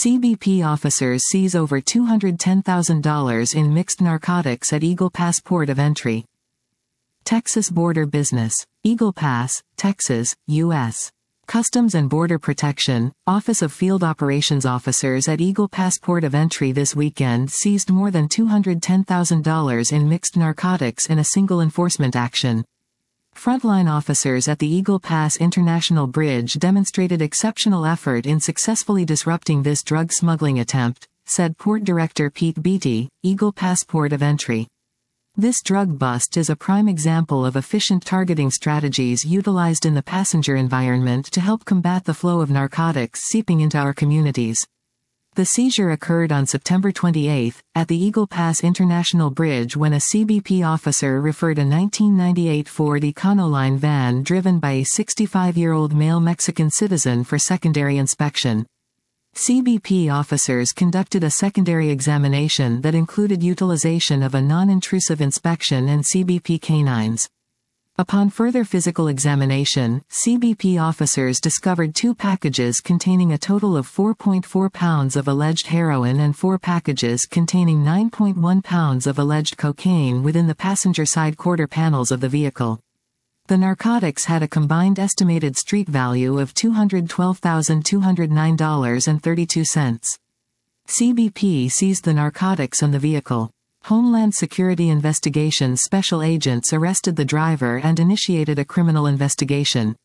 CBP officers seize over $210,000 in mixed narcotics at Eagle Pass port of entry. Texas border business. Eagle Pass, Texas, U.S. Customs and Border Protection, Office of Field Operations officers at Eagle Pass port of entry this weekend seized more than $210,000 in mixed narcotics in a single enforcement action. Frontline officers at the Eagle Pass International Bridge demonstrated exceptional effort in successfully disrupting this drug smuggling attempt, said Port Director Pete Beatty, Eagle Pass port of entry. This drug bust is a prime example of efficient targeting strategies utilized in the passenger environment to help combat the flow of narcotics seeping into our communities. The seizure occurred on September 28 at the Eagle Pass International Bridge when a CBP officer referred a 1998 Ford Econoline van driven by a 65-year-old male Mexican citizen for secondary inspection. CBP officers conducted a secondary examination that included utilization of a non-intrusive inspection and CBP canines. Upon further physical examination, CBP officers discovered 2 packages containing a total of 4.4 pounds of alleged heroin and 4 packages containing 9.1 pounds of alleged cocaine within the passenger side quarter panels of the vehicle. The narcotics had a combined estimated street value of $212,209.32. CBP seized the narcotics and the vehicle. Homeland Security Investigations special agents arrested the driver and initiated a criminal investigation.